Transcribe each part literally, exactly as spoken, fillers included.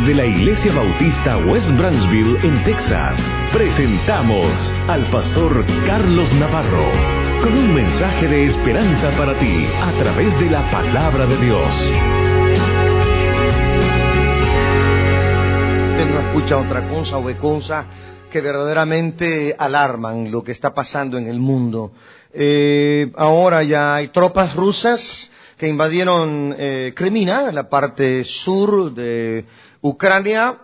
Desde la Iglesia Bautista West Branchville, en Texas, presentamos al pastor Carlos Navarro con un mensaje de esperanza para ti a través de la palabra de Dios. Usted no escucha otra cosa o ve cosas que verdaderamente alarman lo que está pasando en el mundo. Eh, ahora ya hay tropas rusas que invadieron eh, Crimea, la parte sur de Ucrania.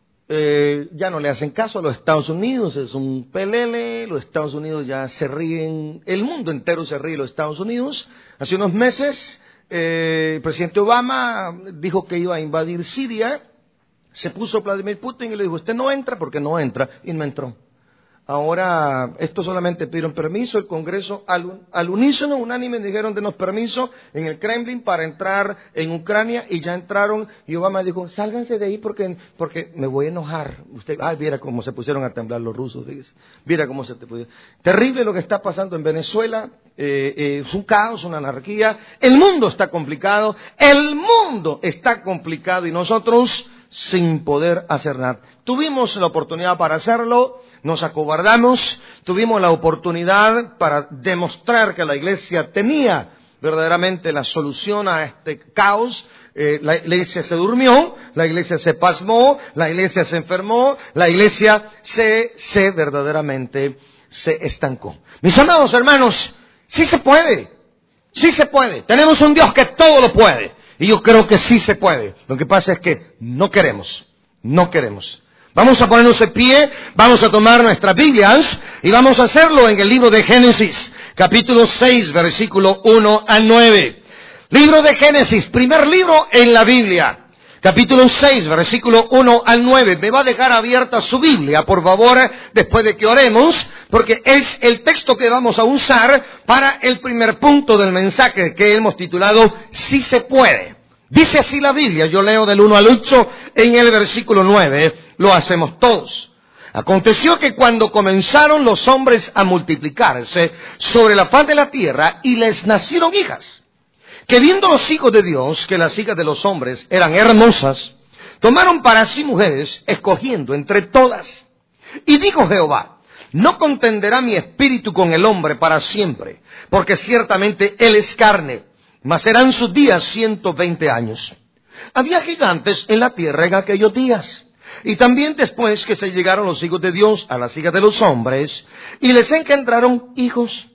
Eh, ya no le hacen caso a los Estados Unidos, es un pelele, los Estados Unidos ya se ríen, el mundo entero se ríe de los Estados Unidos. Hace unos meses eh, el presidente Obama dijo que iba a invadir Siria, se puso Vladimir Putin y le dijo, usted no entra porque no entra, y no entró. Ahora, esto solamente pidieron permiso, el Congreso al, al unísono, unánime, dijeron denos permiso en el Kremlin para entrar en Ucrania, y ya entraron, y Obama dijo, sálganse de ahí porque, porque me voy a enojar. Usted, ay, viera cómo se pusieron a temblar los rusos, dice. Viera cómo se te pusieron. Terrible lo que está pasando en Venezuela, eh, eh, es un caos, una anarquía, el mundo está complicado, el mundo está complicado, y nosotros sin poder hacer nada. Tuvimos la oportunidad para hacerlo, nos acobardamos, tuvimos la oportunidad para demostrar que la iglesia tenía verdaderamente la solución a este caos. Eh, la iglesia se durmió, la iglesia se pasmó, la iglesia se enfermó, la iglesia se, se verdaderamente se estancó. Mis amados hermanos, sí se puede, sí se puede. Tenemos un Dios que todo lo puede. Y yo creo que sí se puede. Lo que pasa es que no queremos, no queremos. Vamos a ponernos de pie, vamos a tomar nuestras Biblias y vamos a hacerlo en el libro de Génesis, capítulo seis, versículo uno al nueve. Libro de Génesis, primer libro en la Biblia, capítulo seis, versículo uno al nueve. Me va a dejar abierta su Biblia, por favor, después de que oremos, porque es el texto que vamos a usar para el primer punto del mensaje que hemos titulado Sí se puede. Dice así la Biblia, yo leo del uno al ocho en el versículo nueve, lo hacemos todos. Aconteció que cuando comenzaron los hombres a multiplicarse sobre la faz de la tierra y les nacieron hijas, que viendo los hijos de Dios que las hijas de los hombres eran hermosas, tomaron para sí mujeres, escogiendo entre todas. Y dijo Jehová, no contenderá mi espíritu con el hombre para siempre, porque ciertamente él es carne, mas serán sus días ciento veinte años. Había gigantes en la tierra en aquellos días, y también después que se llegaron los hijos de Dios a las hijas de los hombres, y les engendraron hijos.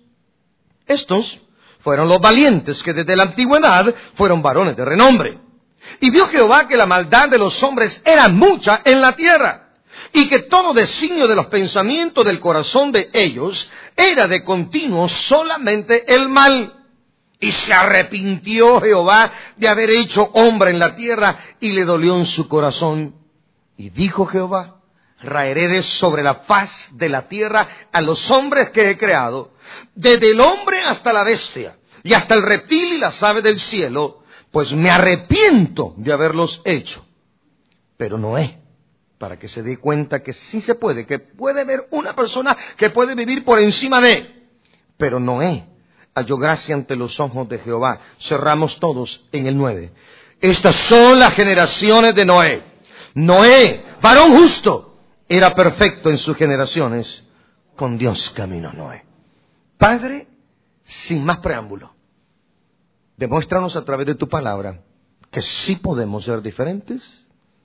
Estos fueron los valientes que desde la antigüedad fueron varones de renombre. Y vio Jehová que la maldad de los hombres era mucha en la tierra, y que todo designio de los pensamientos del corazón de ellos era de continuo solamente el mal. Y se arrepintió Jehová de haber hecho hombre en la tierra, y le dolió en su corazón. Y dijo Jehová, raeré de sobre la faz de la tierra a los hombres que he creado, desde el hombre hasta la bestia, y hasta el reptil y las aves del cielo, pues me arrepiento de haberlos hecho. Pero Noé, para que se dé cuenta que sí se puede, que puede haber una persona que puede vivir por encima de él. Pero Noé halló gracia ante los ojos de Jehová. Cerramos todos en el nueve. Estas son las generaciones de Noé. Noé, varón justo, era perfecto en sus generaciones. Con Dios caminó Noé. Padre, sin más preámbulo, demuéstranos a través de tu palabra que sí podemos ser diferentes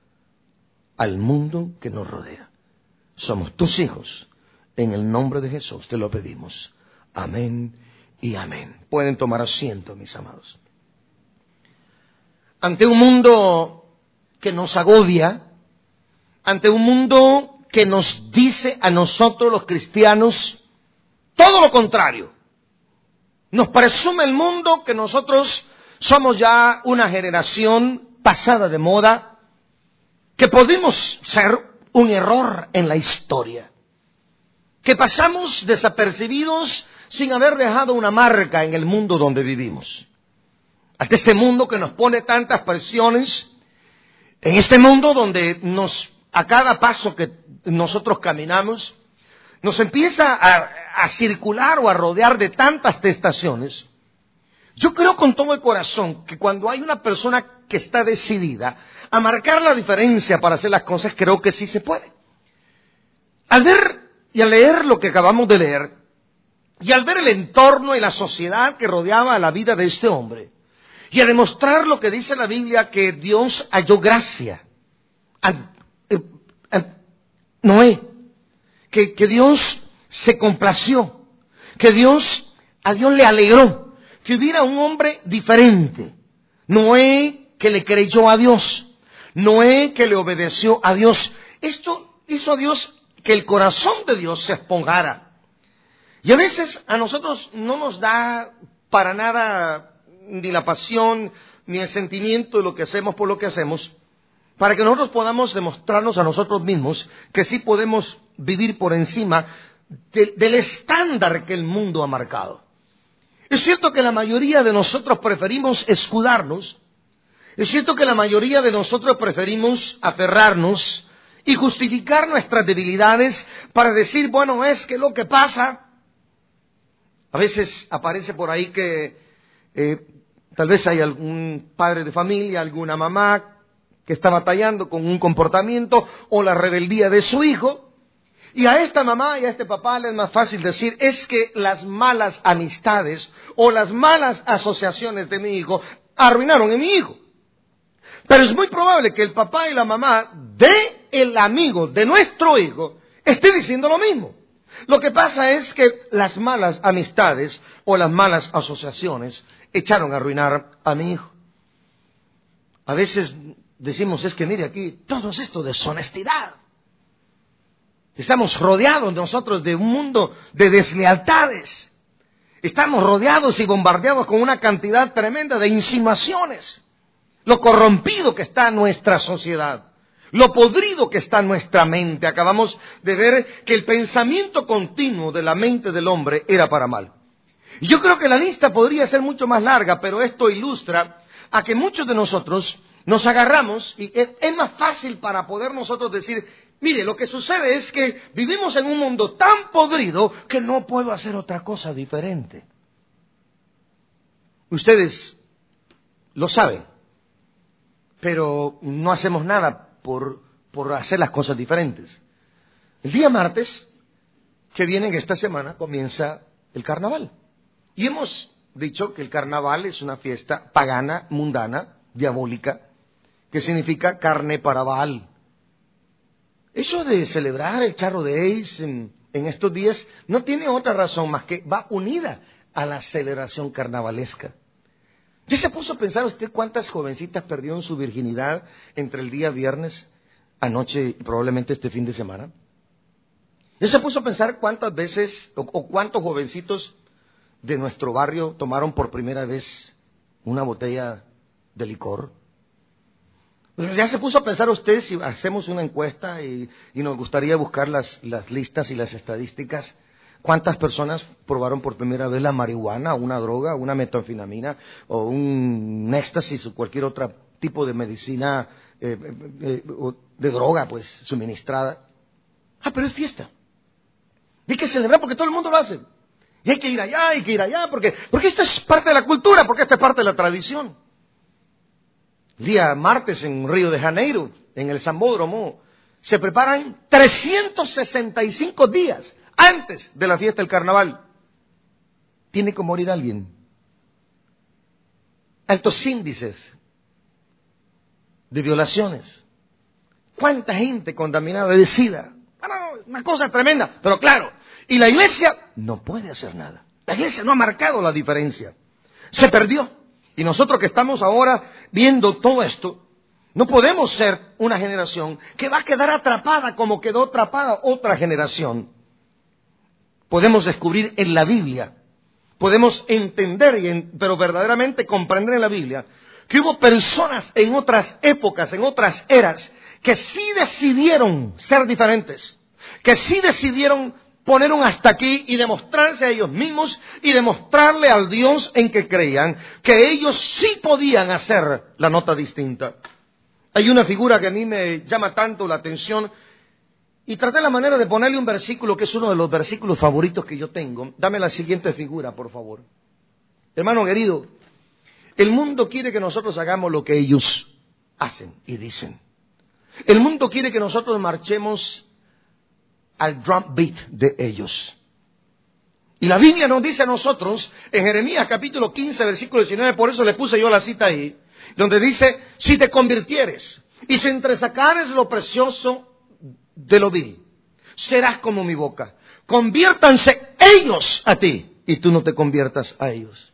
al mundo que nos rodea. Somos tus hijos. En el nombre de Jesús te lo pedimos. Amén y amén. Pueden tomar asiento, mis amados. Ante un mundo que nos agobia, ante un mundo que nos dice a nosotros los cristianos todo lo contrario. Nos presume el mundo que nosotros somos ya una generación pasada de moda, que podemos ser un error en la historia, que pasamos desapercibidos sin haber dejado una marca en el mundo donde vivimos. Ante este mundo que nos pone tantas presiones, en este mundo donde nos, a cada paso que nosotros caminamos, nos empieza a, a circular o a rodear de tantas tentaciones, Yo creo con todo el corazón que cuando hay una persona que está decidida a marcar la diferencia para hacer las cosas, creo que sí se puede. Al ver y al leer lo que acabamos de leer, y al ver el entorno y la sociedad que rodeaba la vida de este hombre, y a demostrar lo que dice la Biblia, que Dios halló gracia a, a, a Noé, que, que Dios se complació, que Dios, a Dios le alegró que hubiera un hombre diferente. Noé que le creyó a Dios, Noé que le obedeció a Dios. Esto hizo a Dios que el corazón de Dios se esponjara. Y a veces a nosotros no nos da para nada ni la pasión ni el sentimiento de lo que hacemos por lo que hacemos, para que nosotros podamos demostrarnos a nosotros mismos que sí podemos vivir por encima de, del estándar que el mundo ha marcado. Es cierto que la mayoría de nosotros preferimos escudarnos, es cierto que la mayoría de nosotros preferimos aferrarnos y justificar nuestras debilidades para decir, bueno, es que lo que pasa, a veces aparece por ahí que eh, tal vez hay algún padre de familia, alguna mamá que está batallando con un comportamiento o la rebeldía de su hijo, y a esta mamá y a este papá le es más fácil decir, es que las malas amistades o las malas asociaciones de mi hijo arruinaron a mi hijo. Pero es muy probable que el papá y la mamá de el amigo de nuestro hijo esté diciendo lo mismo. Lo que pasa es que las malas amistades o las malas asociaciones echaron a arruinar a mi hijo. A veces decimos, es que mire aquí, todo esto de deshonestidad. Estamos rodeados nosotros de un mundo de deslealtades. Estamos rodeados y bombardeados con una cantidad tremenda de insinuaciones. Lo corrompido que está nuestra sociedad, lo podrido que está nuestra mente. Acabamos de ver que el pensamiento continuo de la mente del hombre era para mal. Y yo creo que la lista podría ser mucho más larga, pero esto ilustra a que muchos de nosotros nos agarramos y es, es más fácil para poder nosotros decir, mire, lo que sucede es que vivimos en un mundo tan podrido que no puedo hacer otra cosa diferente. Ustedes lo saben, pero no hacemos nada por, por hacer las cosas diferentes. El día martes que viene en esta semana comienza el carnaval. Y hemos dicho que el carnaval es una fiesta pagana, mundana, diabólica, que significa carne para Baal. Eso de celebrar el Charro Days en, en estos días no tiene otra razón más que va unida a la celebración carnavalesca. ¿Ya se puso a pensar usted cuántas jovencitas perdieron su virginidad entre el día viernes, anoche y probablemente este fin de semana? ¿Ya se puso a pensar cuántas veces o, o cuántos jovencitos de nuestro barrio tomaron por primera vez una botella de licor? ¿Ya se puso a pensar usted si hacemos una encuesta y, y nos gustaría buscar las, las listas y las estadísticas? ¿Cuántas personas probaron por primera vez la marihuana, una droga, una metanfetamina o un éxtasis o cualquier otro tipo de medicina eh, eh, eh, de droga pues suministrada? Ah, pero es fiesta. Y hay que celebrar porque todo el mundo lo hace. Y hay que ir allá, hay que ir allá, porque, porque esto es parte de la cultura, porque esta es parte de la tradición. El día martes en Río de Janeiro, en el Sambódromo, se preparan trescientos sesenta y cinco días antes de la fiesta del carnaval. Tiene que morir alguien. Altos índices de violaciones. ¿Cuánta gente contaminada de SIDA? Una cosa tremenda, pero claro, y la iglesia no puede hacer nada. La iglesia no ha marcado la diferencia. Se perdió. Y nosotros que estamos ahora viendo todo esto, no podemos ser una generación que va a quedar atrapada como quedó atrapada otra generación. Podemos descubrir en la Biblia, podemos entender, y en, pero verdaderamente comprender en la Biblia, que hubo personas en otras épocas, en otras eras, que sí decidieron ser diferentes, que sí decidieron poner un hasta aquí y demostrarse a ellos mismos y demostrarle al Dios en que creían que ellos sí podían hacer la nota distinta. Hay una figura que a mí me llama tanto la atención y traté la manera de ponerle un versículo que es uno de los versículos favoritos que yo tengo. Dame la siguiente figura, por favor. Hermano querido, El mundo quiere que nosotros hagamos lo que ellos hacen y dicen. El mundo quiere que nosotros marchemos al drum beat de ellos. Y la Biblia nos dice a nosotros, en Jeremías capítulo quince, versículo diecinueve, por eso le puse yo la cita ahí, donde dice, si te convirtieres y si entresacares lo precioso de lo vil, serás como mi boca. Conviértanse ellos a ti y tú no te conviertas a ellos.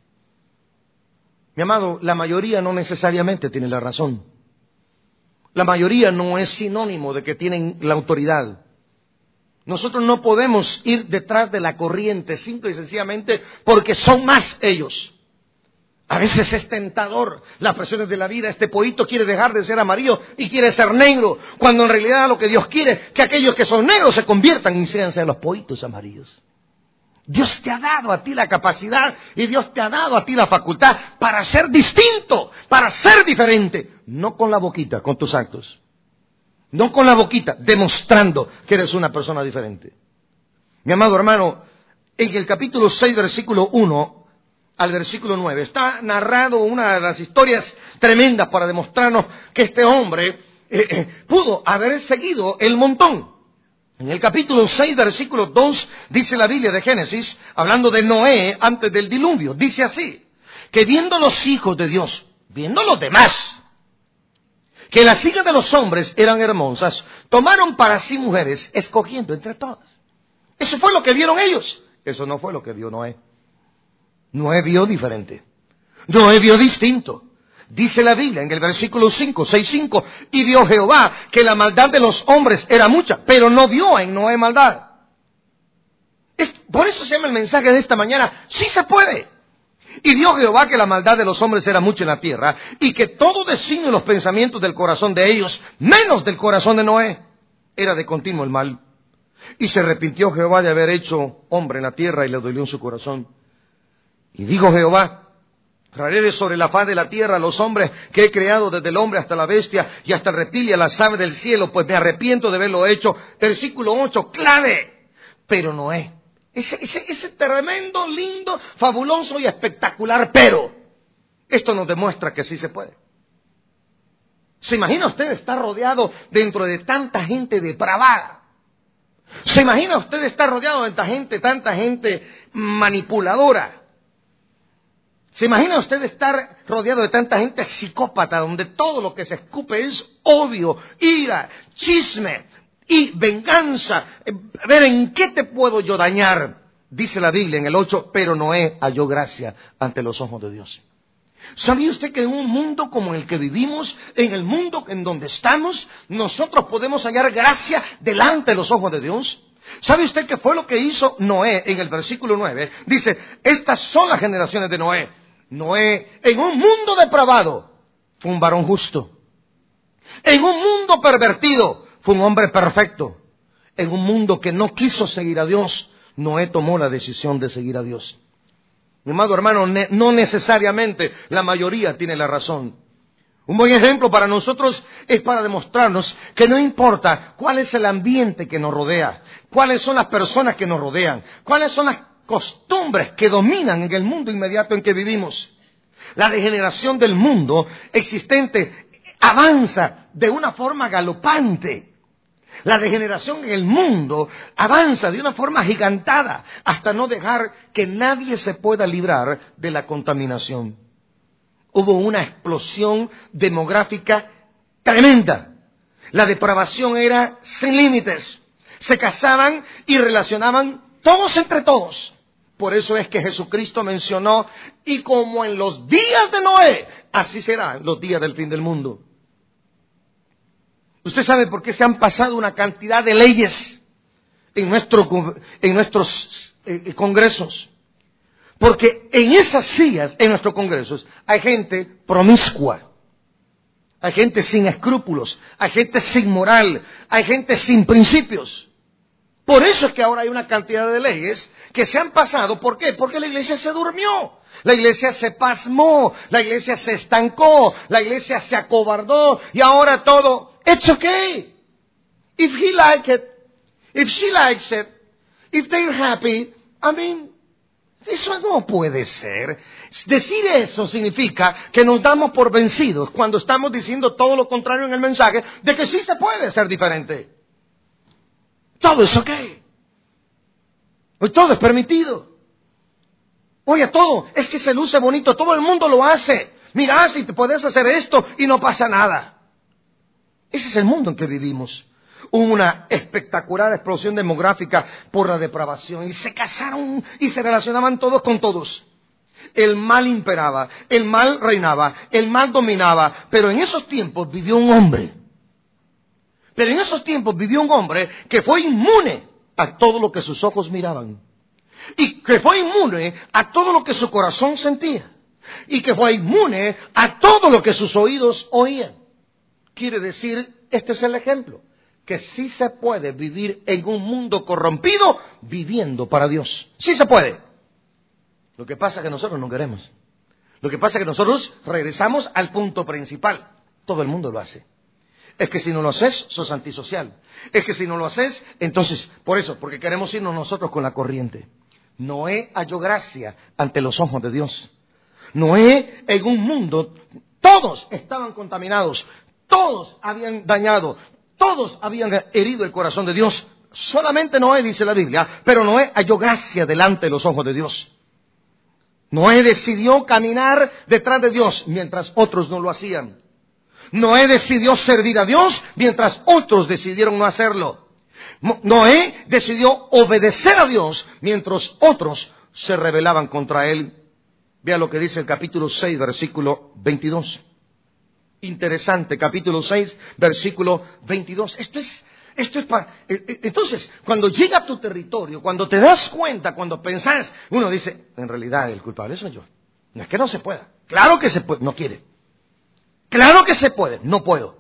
Mi amado, la mayoría no necesariamente tiene la razón. La mayoría no es sinónimo de que tienen la autoridad. Nosotros no podemos ir detrás de la corriente simple y sencillamente porque son más ellos. A veces es tentador las presiones de la vida. Este pollito quiere dejar de ser amarillo y quiere ser negro, cuando en realidad lo que Dios quiere es que aquellos que son negros se conviertan y sean los pollitos amarillos. Dios te ha dado a ti la capacidad y Dios te ha dado a ti la facultad para ser distinto, para ser diferente. No con la boquita, con tus actos. No con la boquita, demostrando que eres una persona diferente. Mi amado hermano, en el capítulo seis, versículo uno al versículo nueve, está narrado una de las historias tremendas para demostrarnos que este hombre eh, eh, pudo haber seguido el montón. En el capítulo seis, versículo dos, dice la Biblia de Génesis, hablando de Noé antes del diluvio, dice así, que viendo los hijos de Dios, viendo los demás, que las hijas de los hombres eran hermosas, tomaron para sí mujeres, escogiendo entre todas. Eso fue lo que vieron ellos. Eso no fue lo que vio Noé. Noé vio diferente. Noé vio distinto. Dice la Biblia en el versículo cinco, seis, cinco, y vio Jehová que la maldad de los hombres era mucha, pero no vio en Noé maldad. Es, por eso se llama el mensaje de esta mañana, sí se puede. Y vio Jehová que la maldad de los hombres era mucha en la tierra, y que todo designio y los pensamientos del corazón de ellos, menos del corazón de Noé, era de continuo el mal. Y se arrepintió Jehová de haber hecho hombre en la tierra, y le dolió en su corazón. Y dijo Jehová, traeré de sobre la faz de la tierra a los hombres que he creado, desde el hombre hasta la bestia, y hasta el reptil y a las aves del cielo, pues me arrepiento de haberlo hecho. Versículo ocho, clave. Pero Noé, Ese, ese, ese tremendo, lindo, fabuloso y espectacular, pero esto nos demuestra que sí se puede. ¿Se imagina usted estar rodeado dentro de tanta gente depravada? ¿Se imagina usted estar rodeado de tanta gente, tanta gente manipuladora? ¿Se imagina usted estar rodeado de tanta gente psicópata, donde todo lo que se escupe es odio, ira, chisme y venganza? A ver, ¿en qué te puedo yo dañar? Dice la Biblia en el ocho, pero Noé halló gracia ante los ojos de Dios. ¿Sabía usted que en un mundo como el que vivimos, en el mundo en donde estamos, nosotros podemos hallar gracia delante de los ojos de Dios? ¿Sabe usted qué fue lo que hizo Noé en el versículo nueve? Dice, estas son las generaciones de Noé. Noé, en un mundo depravado, fue un varón justo. En un mundo pervertido, fue un hombre perfecto. En un mundo que no quiso seguir a Dios, Noé tomó la decisión de seguir a Dios. Mi amado hermano, no necesariamente la mayoría tiene la razón. Un buen ejemplo para nosotros es para demostrarnos que no importa cuál es el ambiente que nos rodea, cuáles son las personas que nos rodean, cuáles son las costumbres que dominan en el mundo inmediato en que vivimos. La degeneración del mundo existente avanza de una forma galopante. La degeneración en el mundo avanza de una forma agigantada hasta no dejar que nadie se pueda librar de la contaminación. Hubo una explosión demográfica tremenda. La depravación era sin límites. Se casaban y relacionaban todos entre todos. Por eso es que Jesucristo mencionó, y como en los días de Noé, así serán los días del fin del mundo. Usted sabe por qué se han pasado una cantidad de leyes en, nuestro, en nuestros eh, congresos. Porque en esas sillas, en nuestros congresos, hay gente promiscua. Hay gente sin escrúpulos. Hay gente sin moral. Hay gente sin principios. Por eso es que ahora hay una cantidad de leyes que se han pasado. ¿Por qué? Porque la iglesia se durmió. La iglesia se pasmó. La iglesia se estancó. La iglesia se acobardó. Y ahora todo... It's okay. If he likes it, if she likes it, if they're happy, I mean, Eso no puede ser. Decir eso significa que nos damos por vencidos cuando estamos diciendo todo lo contrario en el mensaje de que sí se puede ser diferente. Todo es ok. Hoy todo es permitido. Oye, todo es que se luce bonito, todo el mundo lo hace. Mira, si te puedes hacer esto y no pasa nada. Ese es el mundo en que vivimos. Hubo una espectacular explosión demográfica por la depravación y se casaron y se relacionaban todos con todos. El mal imperaba, el mal reinaba, el mal dominaba, pero en esos tiempos vivió un hombre. Pero en esos tiempos vivió un hombre que fue inmune a todo lo que sus ojos miraban. Y que fue inmune a todo lo que su corazón sentía. Y que fue inmune a todo lo que sus oídos oían. Quiere decir, este es el ejemplo, que sí se puede vivir en un mundo corrompido viviendo para Dios. Sí se puede. Lo que pasa es que nosotros no queremos. Lo que pasa es que nosotros regresamos al punto principal. Todo el mundo lo hace. Es que si no lo haces, sos antisocial. Es que si no lo haces, entonces, por eso, porque queremos irnos nosotros con la corriente. Noé halló gracia ante los ojos de Dios. Noé, en un mundo, todos estaban contaminados, todos habían dañado, todos habían herido el corazón de Dios. Solamente Noé, dice la Biblia, pero Noé halló gracia delante de los ojos de Dios. Noé decidió caminar detrás de Dios mientras otros no lo hacían. Noé decidió servir a Dios mientras otros decidieron no hacerlo. Noé decidió obedecer a Dios mientras otros se rebelaban contra él. Vea lo que dice el capítulo seis, versículo veintidós. Interesante, capítulo seis, versículo veintidós. Esto es, esto es para... Entonces, cuando llega a tu territorio, cuando te das cuenta, cuando pensás, uno dice, en realidad el culpable soy yo. No es que no se pueda. Claro que se puede, no quiere. Claro que se puede, no puedo.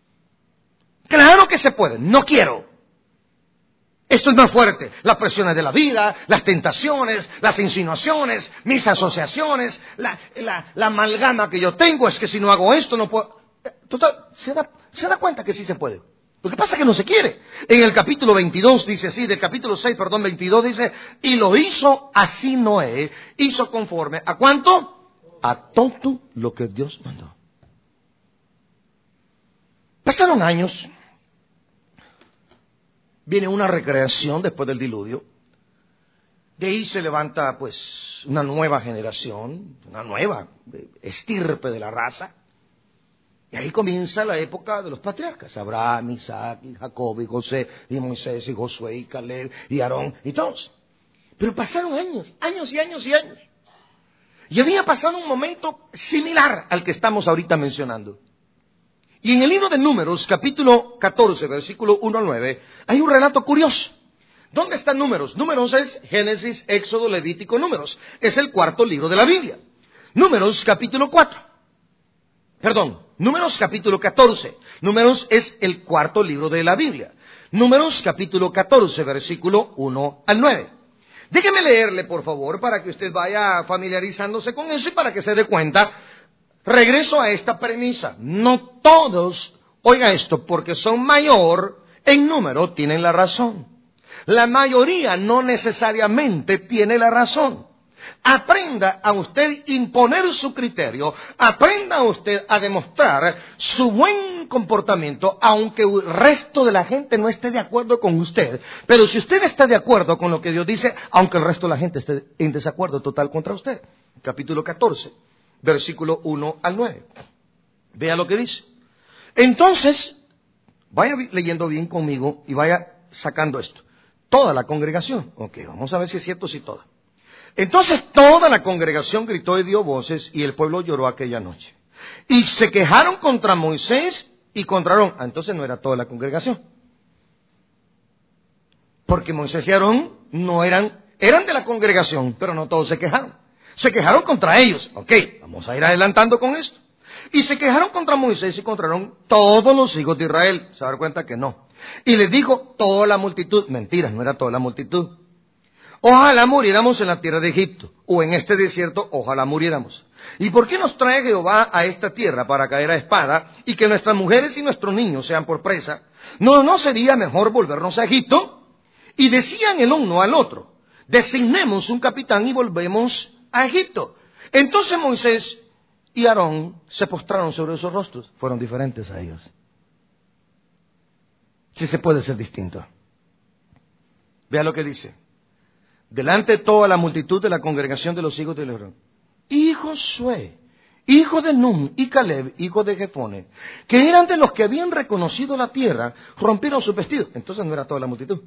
Claro que se puede, no quiero. Esto es más fuerte. Las presiones de la vida, las tentaciones, las insinuaciones, mis asociaciones, la, la, la amalgama que yo tengo es que si no hago esto no puedo. Total, se da, se da cuenta que sí se puede. Lo que pasa es que no se quiere. En el capítulo veintidós dice así, del capítulo seis, perdón, veintidós dice, y lo hizo así Noé, hizo conforme. ¿A cuánto? A todo lo que Dios mandó. Pasaron años. Viene una recreación después del diluvio. De ahí se levanta pues una nueva generación, una nueva estirpe de la raza. Y ahí comienza la época de los patriarcas. Abraham, Isaac, y Jacob, y José, y Moisés, y Josué, y Caleb, y Aarón, y todos. Pero pasaron años, años y años y años. Y había pasado un momento similar al que estamos ahorita mencionando. Y en el libro de Números, capítulo catorce, versículo uno al nueve, hay un relato curioso. ¿Dónde están Números? Números es Génesis, Éxodo, Levítico, Números. Es el cuarto libro de la Biblia. Números, capítulo cuatro. Perdón, Números, capítulo catorce. Números es el cuarto libro de la Biblia. Números, capítulo catorce, versículo uno al nueve. Déjeme leerle, por favor, para que usted vaya familiarizándose con eso y para que se dé cuenta. Regreso a esta premisa. No todos, oiga esto, porque son mayor en número, tienen la razón. La mayoría no necesariamente tiene la razón. Aprenda a usted imponer su criterio, aprenda a usted a demostrar su buen comportamiento, aunque el resto de la gente no esté de acuerdo con usted. Pero si usted está de acuerdo con lo que Dios dice, aunque el resto de la gente esté en desacuerdo total contra usted. Capítulo catorce. Versículo uno al nueve. Vea lo que dice. Entonces, vaya leyendo bien conmigo y vaya sacando esto. Toda la congregación. Ok, vamos a ver si es cierto, si toda. Entonces toda la congregación gritó y dio voces y el pueblo lloró aquella noche. Y se quejaron contra Moisés y contra Aarón. Ah, entonces no era toda la congregación. Porque Moisés y Aarón no eran, eran de la congregación, pero no todos se quejaron. Se quejaron contra ellos. Ok, vamos a ir adelantando con esto. Y se quejaron contra Moisés y contra Aarón todos los hijos de Israel. Se dan cuenta que no. Y les dijo toda la multitud. Mentira, no era toda la multitud. Ojalá muriéramos en la tierra de Egipto, o en este desierto, ojalá muriéramos. ¿Y por qué nos trae Jehová a esta tierra para caer a espada y que nuestras mujeres y nuestros niños sean por presa? ¿No, no sería mejor volvernos a Egipto? Y decían el uno al otro, designemos un capitán y volvemos a Egipto. Entonces Moisés y Aarón se postraron sobre sus rostros. Fueron diferentes a ellos. Sí se puede ser distinto. Vea lo que dice. Delante de toda la multitud de la congregación de los hijos de León. Y Josué, hijo de Nun, y Caleb, hijo de Jefone, que eran de los que habían reconocido la tierra, rompieron sus vestidos. Entonces no era toda la multitud.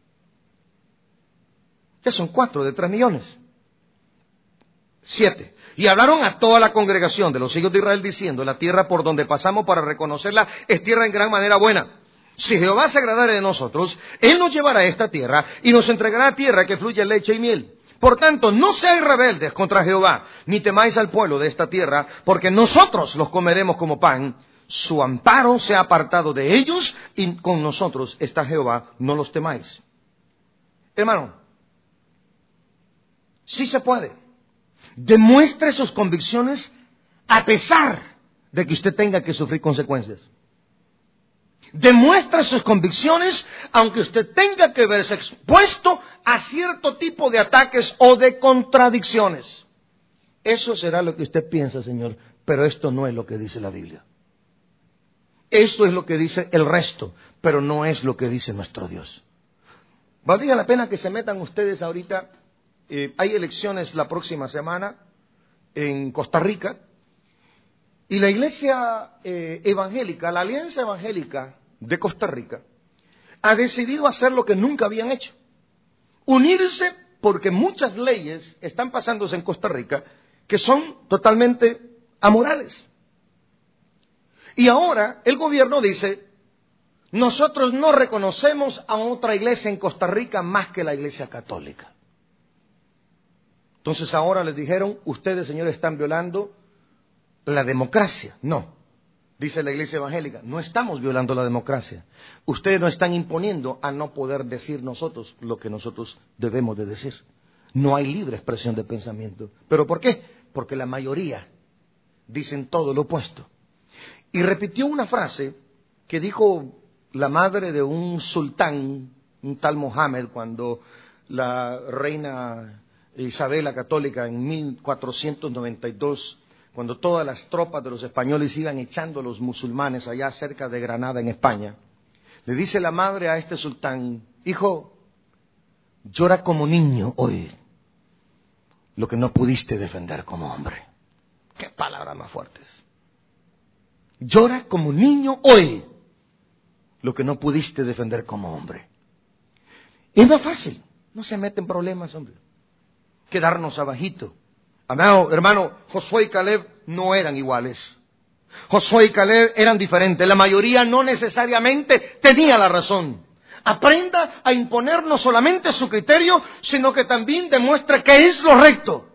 Ya son cuatro de tres millones. Siete. Y hablaron a toda la congregación de los hijos de Israel diciendo, la tierra por donde pasamos para reconocerla es tierra en gran manera buena. Si Jehová se agradare de nosotros, Él nos llevará a esta tierra y nos entregará tierra que fluye leche y miel. Por tanto, no seáis rebeldes contra Jehová, ni temáis al pueblo de esta tierra, porque nosotros los comeremos como pan. Su amparo se ha apartado de ellos y con nosotros está Jehová, no los temáis. Hermano, sí se puede. Demuestre sus convicciones a pesar de que usted tenga que sufrir consecuencias. Demuestre sus convicciones aunque usted tenga que verse expuesto a cierto tipo de ataques o de contradicciones. Eso será lo que usted piensa, Señor, pero esto no es lo que dice la Biblia. Esto es lo que dice el resto, pero no es lo que dice nuestro Dios. Valdría la pena que se metan ustedes ahorita. Eh, hay elecciones la próxima semana en Costa Rica y la iglesia eh, evangélica, la Alianza Evangélica de Costa Rica, ha decidido hacer lo que nunca habían hecho. Unirse porque muchas leyes están pasándose en Costa Rica que son totalmente amorales. Y ahora el gobierno dice, nosotros no reconocemos a otra iglesia en Costa Rica más que la iglesia católica. Entonces ahora les dijeron, ustedes, señores, están violando la democracia. No, dice la iglesia evangélica, no estamos violando la democracia. Ustedes nos están imponiendo a no poder decir nosotros lo que nosotros debemos de decir. No hay libre expresión de pensamiento. ¿Pero por qué? Porque la mayoría dicen todo lo opuesto. Y repitió una frase que dijo la madre de un sultán, un tal Mohammed, cuando la reina Isabel la Católica en mil cuatrocientos noventa y dos, cuando todas las tropas de los españoles iban echando a los musulmanes allá cerca de Granada en España, le dice la madre a este sultán, hijo, llora como niño hoy lo que no pudiste defender como hombre. Qué palabras más fuertes. Llora como niño hoy lo que no pudiste defender como hombre. Es más fácil, no se mete en problemas, hombre. Quedarnos abajito. Amado hermano, Josué y Caleb no eran iguales. Josué y Caleb eran diferentes. La mayoría no necesariamente tenía la razón. Aprenda a imponer no solamente su criterio, sino que también demuestre que es lo recto.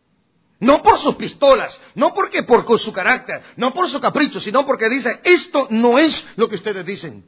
No por sus pistolas, no porque por su carácter, no por su capricho, sino porque dice, esto no es lo que ustedes dicen.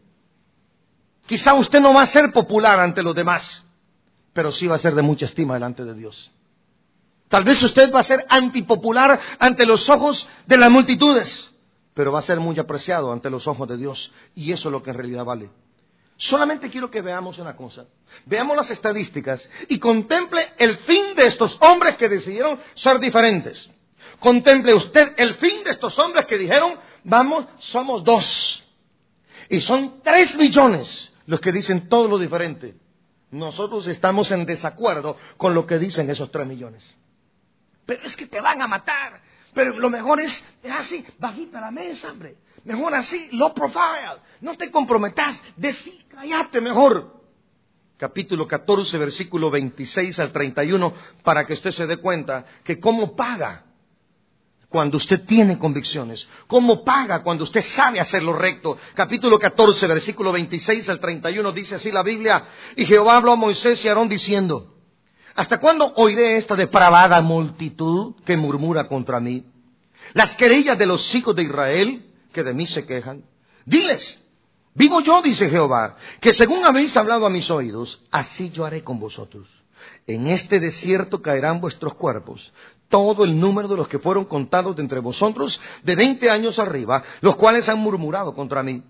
Quizá usted no va a ser popular ante los demás, pero sí va a ser de mucha estima delante de Dios. Tal vez usted va a ser antipopular ante los ojos de las multitudes, pero va a ser muy apreciado ante los ojos de Dios. Y eso es lo que en realidad vale. Solamente quiero que veamos una cosa. Veamos las estadísticas y contemple el fin de estos hombres que decidieron ser diferentes. Contemple usted el fin de estos hombres que dijeron, vamos, somos dos. Y son tres millones los que dicen todo lo diferente. Nosotros estamos en desacuerdo con lo que dicen esos tres millones. Pero es que te van a matar. Pero lo mejor es así, bajita la mesa, hombre. Mejor así, low profile. No te comprometas, decí, cállate mejor. Capítulo catorce, versículo veintiséis al treinta y uno, para que usted se dé cuenta que cómo paga cuando usted tiene convicciones. Cómo paga cuando usted sabe hacer lo recto. Capítulo catorce, versículo veintiséis al treinta y uno, dice así la Biblia. Y Jehová habló a Moisés y a Aarón diciendo, ¿hasta cuándo oiré esta depravada multitud que murmura contra mí? Las querellas de los hijos de Israel que de mí se quejan. Diles, vivo yo, dice Jehová, que según habéis hablado a mis oídos, así yo haré con vosotros. En este desierto caerán vuestros cuerpos, todo el número de los que fueron contados de entre vosotros de veinte años arriba, los cuales han murmurado contra mí.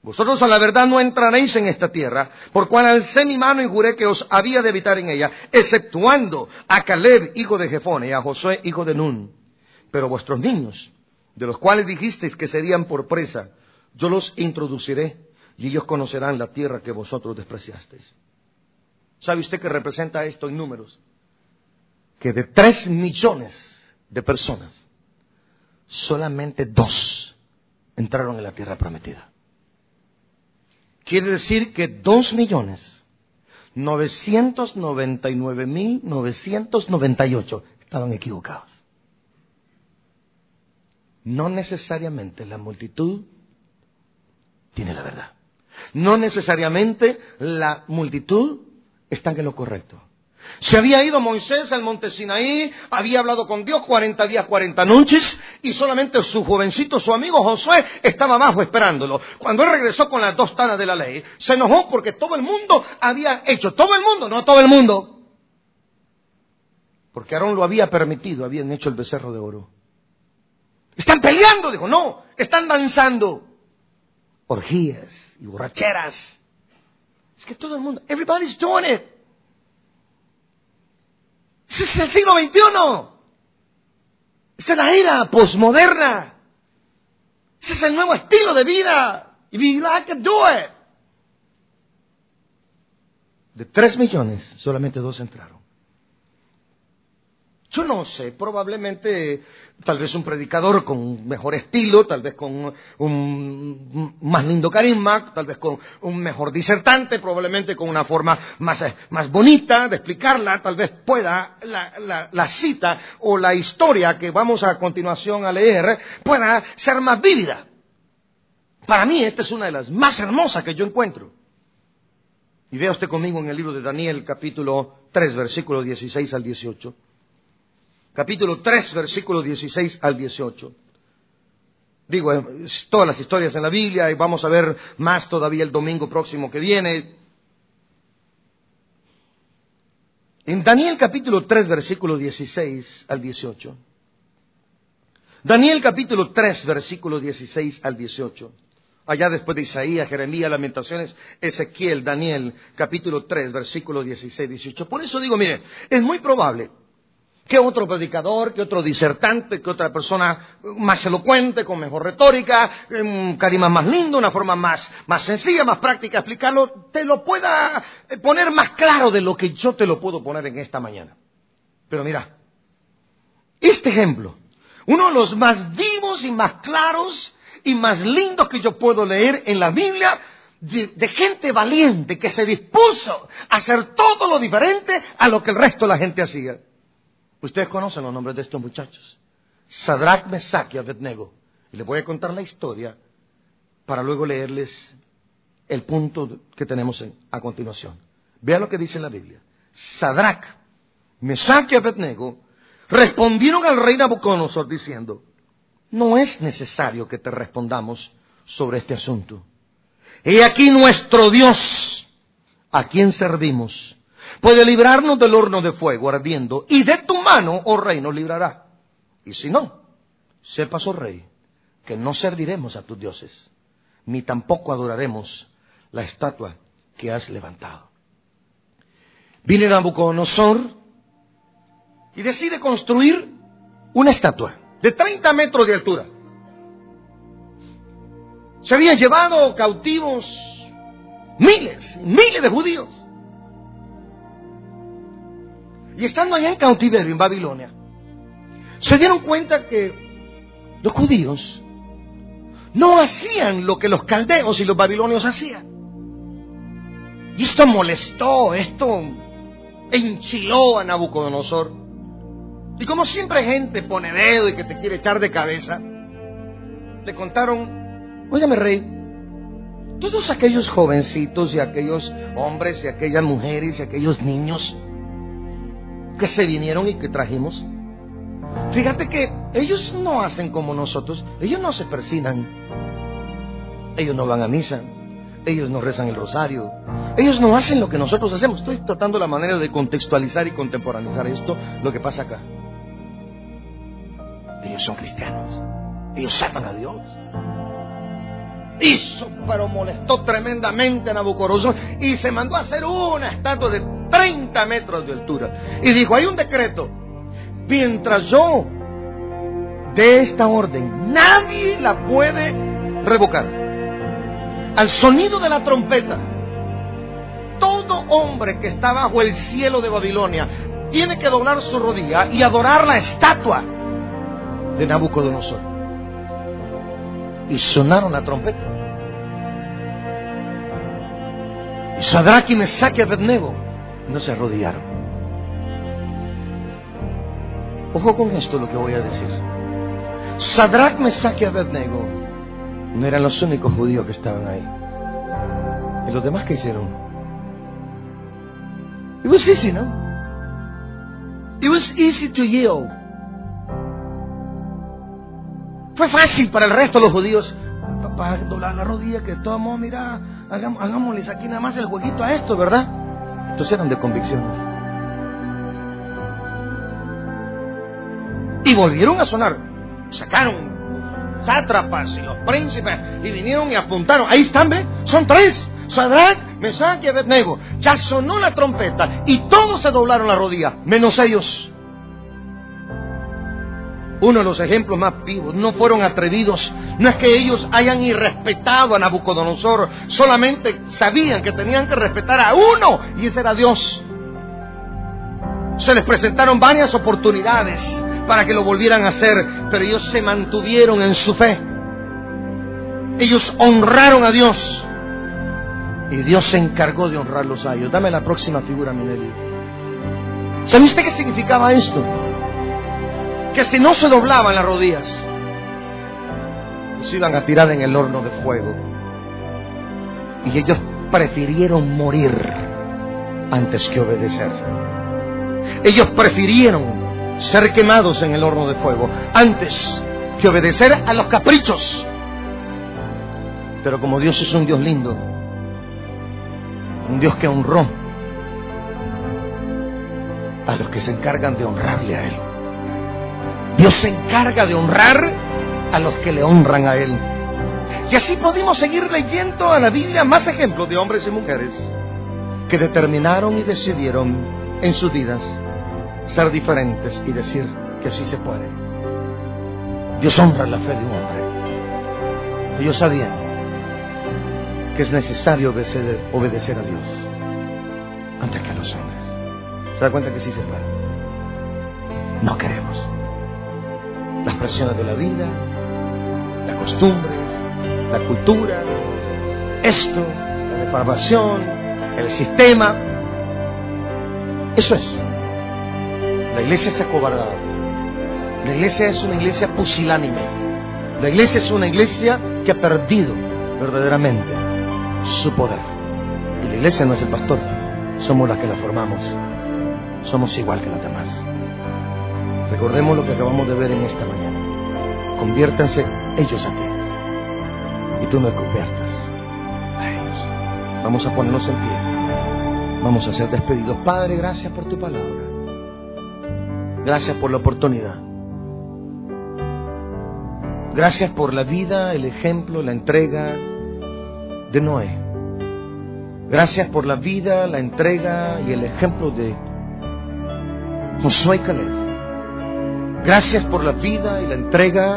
Vosotros a la verdad no entraréis en esta tierra, por cual alcé mi mano y juré que os había de habitar en ella, exceptuando a Caleb, hijo de Jefone, y a Josué, hijo de Nun. Pero vuestros niños, de los cuales dijisteis que serían por presa, yo los introduciré, y ellos conocerán la tierra que vosotros despreciasteis. ¿Sabe usted qué representa esto en números? Que de tres millones de personas, solamente dos entraron en la tierra prometida. Quiere decir que dos millones novecientos noventa y nueve mil novecientos noventa y ocho estaban equivocados. No necesariamente la multitud tiene la verdad. No necesariamente la multitud está en lo correcto. Se había ido Moisés al monte Sinaí, había hablado con Dios cuarenta días, cuarenta noches, y solamente su jovencito, su amigo Josué, estaba abajo esperándolo. Cuando él regresó con las dos tablas de la ley, se enojó porque todo el mundo había hecho, todo el mundo, no todo el mundo, porque Aarón lo había permitido, habían hecho el becerro de oro. Están peleando, dijo, no, están danzando. Orgías y borracheras. Es que todo el mundo, everybody's doing it. Ese es el siglo veintiuno. Esta es la era posmoderna. Ese es el nuevo estilo de vida. Y we like to do it. De tres millones, solamente dos entraron. Yo no sé, probablemente, tal vez un predicador con un mejor estilo, tal vez con un más lindo carisma, tal vez con un mejor disertante, probablemente con una forma más, más bonita de explicarla, tal vez pueda la, la, la cita o la historia que vamos a continuación a leer pueda ser más vívida. Para mí esta es una de las más hermosas que yo encuentro. Y vea usted conmigo en el libro de Daniel, capítulo tres, versículo dieciséis al dieciocho. Capítulo tres, versículos dieciséis al dieciocho. Digo, todas las historias en la Biblia, y vamos a ver más todavía el domingo próximo que viene. En Daniel capítulo tres, versículo dieciséis al dieciocho. Daniel capítulo tres, versículo dieciséis al dieciocho. Allá después de Isaías, Jeremías, Lamentaciones, Ezequiel, Daniel, capítulo tres, versículo dieciséis, dieciocho. Por eso digo, mire, es muy probable que otro predicador, que otro disertante, que otra persona más elocuente, con mejor retórica, un carisma más lindo, una forma más, más sencilla, más práctica de explicarlo, te lo pueda poner más claro de lo que yo te lo puedo poner en esta mañana. Pero mira, este ejemplo, uno de los más vivos y más claros y más lindos que yo puedo leer en la Biblia, de, de gente valiente que se dispuso a hacer todo lo diferente a lo que el resto de la gente hacía. Ustedes conocen los nombres de estos muchachos. Sadrach, Mesach y Abednego. Y les voy a contar la historia para luego leerles el punto que tenemos en, a continuación. Vean lo que dice la Biblia. Sadrach, Mesach y Abednego respondieron al rey Nabucodonosor diciendo: no es necesario que te respondamos sobre este asunto. He aquí nuestro Dios, a quien servimos, puede librarnos del horno de fuego ardiendo, y de tu mano, oh rey, nos librará. Y si no, sepas, oh rey, que no serviremos a tus dioses, ni tampoco adoraremos la estatua que has levantado. Viene Nabucodonosor y decide construir una estatua de treinta metros de altura. Se habían llevado cautivos miles, miles de judíos. Y estando allá en cautiverio en Babilonia, se dieron cuenta que los judíos no hacían lo que los caldeos y los babilonios hacían. Y esto molestó, esto enchiló a Nabucodonosor. Y como siempre hay gente pone dedo y que te quiere echar de cabeza, le contaron: óigame, rey, todos aquellos jovencitos y aquellos hombres y aquellas mujeres y aquellos niños que se vinieron y que trajimos, fíjate que ellos no hacen como nosotros. Ellos no se persignan, ellos no van a misa, ellos no rezan el rosario, ellos no hacen lo que nosotros hacemos. Estoy tratando la manera de contextualizar y contemporaneizar esto, lo que pasa acá. Ellos son cristianos, ellos aman a Dios. hizo, pero molestó tremendamente a Nabucodonosor y se mandó a hacer una estatua de treinta metros de altura. Y dijo, hay un decreto, mientras yo dé esta orden, nadie la puede revocar. Al sonido de la trompeta, todo hombre que está bajo el cielo de Babilonia tiene que doblar su rodilla y adorar la estatua de Nabucodonosor. Y sonaron la trompeta. Y Sadrach y Mesach y Abednego no se arrodillaron. Ojo con esto lo que voy a decir. Sadrach, Mesach y Abednego no eran los únicos judíos que estaban ahí. ¿Y los demás qué hicieron? It was easy, ¿no? It was easy to yield. Fue fácil para el resto de los judíos para doblar la rodilla, que todos, mira, hagamos, hagámosles aquí nada más el jueguito a esto, ¿verdad? Entonces eran de convicciones. Y volvieron a sonar. Sacaron los sátrapas y los príncipes y vinieron y apuntaron. Ahí están, ¿ve? Son tres. Sadrach, Mesach y Abednego. Ya sonó la trompeta y todos se doblaron la rodilla, menos ellos. Uno de los ejemplos más vivos. No fueron atrevidos. No es que ellos hayan irrespetado a Nabucodonosor, solamente sabían que tenían que respetar a uno, y ese era Dios. Se les presentaron varias oportunidades para que lo volvieran a hacer, pero ellos se mantuvieron en su fe. Ellos honraron a Dios y Dios se encargó de honrarlos a ellos. Dame la próxima figura, Minelli. ¿Sabe usted qué significaba esto? Que si no se doblaban las rodillas, los iban a tirar en el horno de fuego. Y ellos prefirieron morir antes que obedecer. Ellos prefirieron ser quemados en el horno de fuego antes que obedecer a los caprichos. Pero como Dios es un Dios lindo, un Dios que honró a los que se encargan de honrarle a Él. Dios se encarga de honrar a los que le honran a Él. Y así podemos seguir leyendo a la Biblia más ejemplos de hombres y mujeres que determinaron y decidieron en sus vidas ser diferentes y decir que sí se puede. Dios honra la fe de un hombre. Ellos sabían que es necesario obedecer, obedecer a Dios antes que a los hombres. ¿Se da cuenta que sí se puede? No queremos. Las presiones de la vida, las costumbres, la cultura, esto, la depravación, el sistema. Eso es. La iglesia se ha acobardado. La iglesia es una iglesia pusilánime. La iglesia es una iglesia que ha perdido verdaderamente su poder. Y la iglesia no es el pastor, somos las que la formamos. Somos igual que los demás. Recordemos lo que acabamos de ver en esta mañana. Conviértanse ellos a ti y tú no conviertas a ellos. Vamos a ponernos en pie. Vamos a ser despedidos. Padre, gracias por tu palabra. Gracias por la oportunidad. Gracias por la vida, el ejemplo, la entrega de Noé. Gracias por la vida, la entrega y el ejemplo de Josué y Caleb. Gracias por la vida y la entrega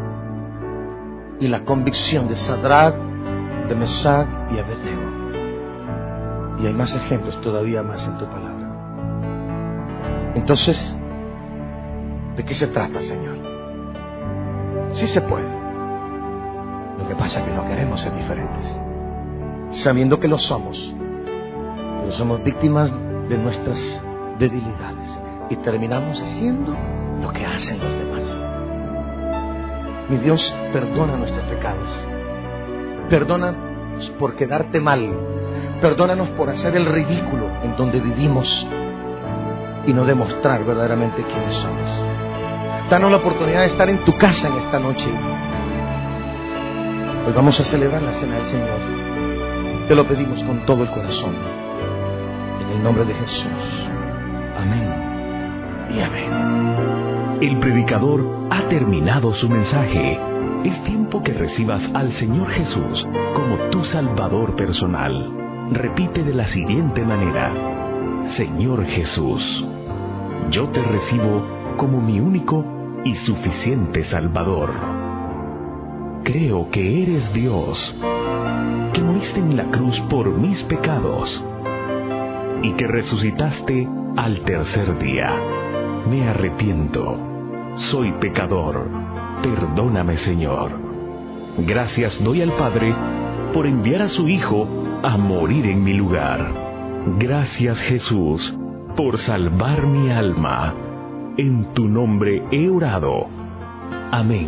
y la convicción de Sadrach, de Mesach y Abednego. Y hay más ejemplos, todavía más en tu palabra. Entonces, ¿de qué se trata, Señor? Sí se puede. Lo que pasa es que no queremos ser diferentes, sabiendo que lo somos, pero somos víctimas de nuestras debilidades y terminamos haciendo lo que hacen los demás. Mi Dios, perdona nuestros pecados. Perdónanos por quedarte mal. Perdónanos por hacer el ridículo en donde vivimos y no demostrar verdaderamente quiénes somos. Danos la oportunidad de estar en tu casa en esta noche. Hoy vamos a celebrar la cena del Señor. Te lo pedimos con todo el corazón. En el nombre de Jesús. Amén y amén. El predicador ha terminado su mensaje. Es tiempo que recibas al Señor Jesús como tu Salvador personal. Repite de la siguiente manera: Señor Jesús, yo te recibo como mi único y suficiente Salvador. Creo que eres Dios, que moriste en la cruz por mis pecados y que resucitaste al tercer día. Me arrepiento, soy pecador, perdóname, Señor. Gracias doy al Padre por enviar a su Hijo a morir en mi lugar. Gracias, Jesús, por salvar mi alma. En tu nombre he orado. Amén.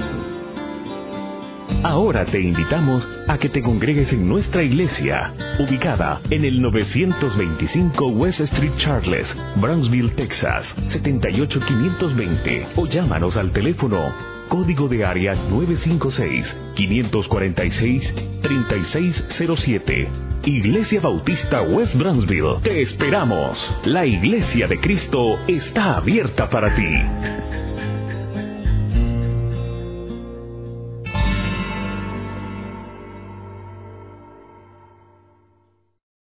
Ahora te invitamos a que te congregues en nuestra iglesia, ubicada en el novecientos veinticinco West Street Charles, Brownsville, Texas, setenta y ocho quinientos veinte, o llámanos al teléfono código de área nueve cinco seis, quinientos cuarenta y seis, treinta y seis cero siete. Iglesia Bautista West Brownsville, te esperamos. La Iglesia de Cristo está abierta para ti.